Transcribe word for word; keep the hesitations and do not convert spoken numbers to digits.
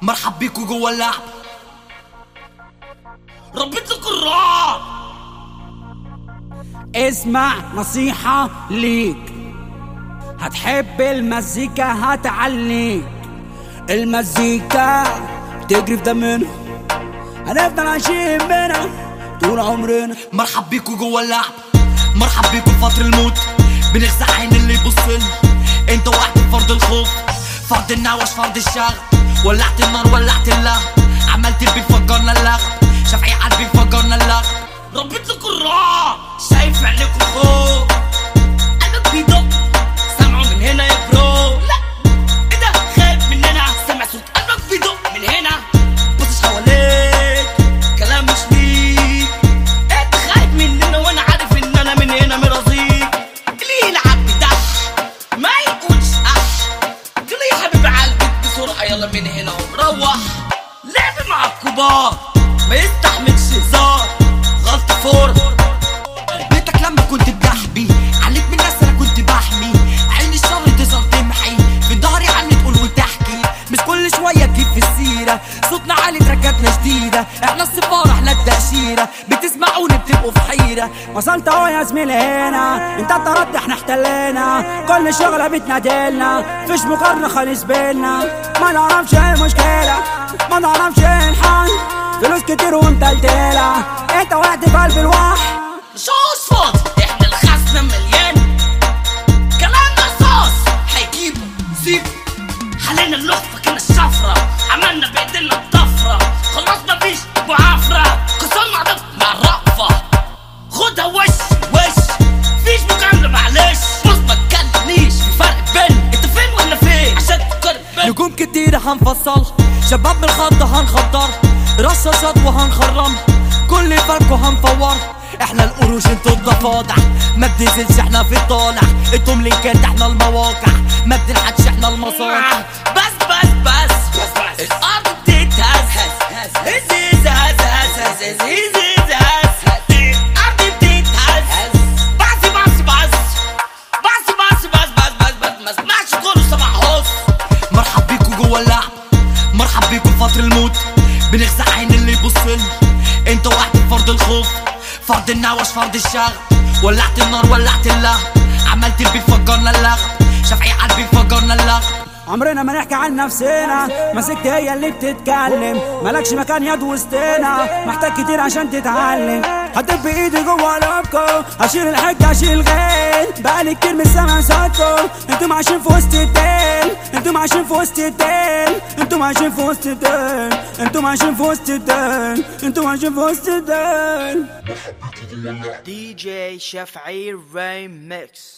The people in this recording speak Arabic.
مرحب بيكو جوا اللعب. ربيت لكم الرعب. اسمع نصيحة ليك، هتحب المزيكا هتعليك. المزيكا بتجري في دمنا، هنفضل عايشين بينا طول عمرنا. مرحب بيكو جوا اللعب، مرحب بيكو في فتر الموت. بنغزى عين اللي يبصلنا، انت وقعت في فرض الخوف، فرض النوش، فرض الشغب. ولعت النار ولعت اللهب، عملت البيت فجرنا اللغب. شافعي قلبي فجرنا اللغب. ربيت لكم الرعب، شايف عينيكوا خوف. قلبك بيدق، سامعه من هنا يا برو. لا ايه ده خايف مننا، سامع صوت قلبك بيدق من هنا. بصش حواليك كلام مش ليك، انت خايف مننا وانا عارف ان انا من هنا مرضيك. اللي يلعب بدح ما يقولش اح، اللي يا حبيب قلبك بسرعه يلا من هنا ومروح. لعب مع الكبار ما يستحملش هزار، غلط فور. بيتك لما كنت بجحبي، عليك من الناس انا كنت بحمي. عين الشر تظهر تمحي، في ظهري عني تقول وتحكي. مش كل شويه تجيب في السيره، صوتنا عالي تركاتنا شديده. احنا السفاره احنا التاشيره، بتسمعوني بتبقوا في حيره. وصلت اهو يا زميلي هنا، انت طردت احنا احتلينا. كل شغله بتنادلنا، فيش مقارنه خالص بينا. ما نعرفش ايه المشكله، ما نعرفش ايه الحل. فلوس كتير ومتلتلة، انت وقعت في قلب الوحش. شوش فاضي احنا الخزنة مليان، كلامنا رصاص هيجيبه سيبه. حلينا اللحفة كنا الشفرة، عملنا بايدينا الطفرة. خلاص مفيش معافرة، كسرنا عدد مع الرأفة. خدها وش وش، فيش مجاملة معلش. بص ما تكلمنيش في فرق بين انت فين وانا فين، عشان تقارن بين. نجوم كتير هنفصل، شباب من الخط هنخضر، رصاصات وهنخرم، كل فرق هنفور. احنا القروش انتوا الضفادع، ما بننزلش احنا في الطالع. انتم لينكات احنا المواقع، ما بنلحقش احنا المصانع. بس بس بس بس الارض بتتهز هز هز هز هز هز هز هز هز. الارض بتتهز، بس بس بس بس بس بس بس بس بس ما اسمعش كله سمع هوس. مرحب بيكو جوا اللعب، مرحب بيكو في فتر الموت. بنغزى عين اللي يبصلنا، انت وقعت في فرض الخوف، فرض النوش، فرض الشغب. ولعت النار ولعت اللهب، عملت البيت فجرنا اللغب. شافعي قلبي فجرنا اللغب. عمرنا ما نحكي عن نفسنا، مسكت هي اللي بتتكلم. مالكش مكان يد وسطنا، محتاج كتير عشان تتعلم. هدب بايدي جوا لابكو، هشيل الحج هشيل الغيل. بقالي كتير من سامع صوتكو، انتم عايشين في وسط الديل. انتم عايشين في وسط الديل، انتم عايشين في وسط الديل، انتم عايشين في وسط الديل، انتم عايشين في وسط الديل. دي جي شافعي ريميكس.